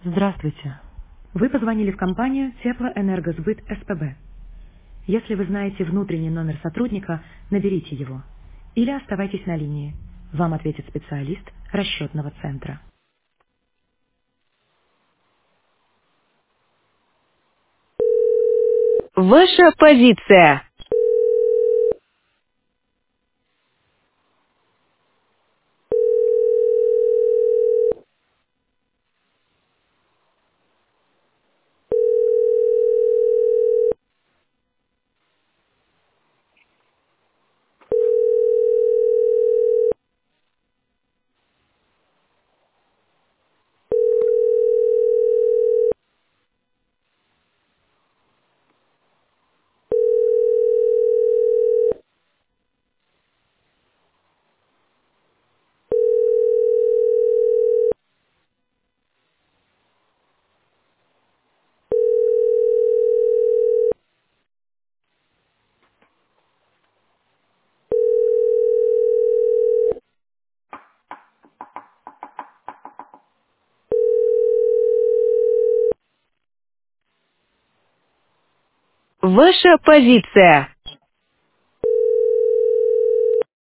Здравствуйте. Вы позвонили в компанию Теплоэнергосбыт СПБ. Если вы знаете внутренний номер сотрудника, наберите его. Или оставайтесь на линии. Вам ответит специалист расчетного центра. Ваша позиция. Ваша позиция.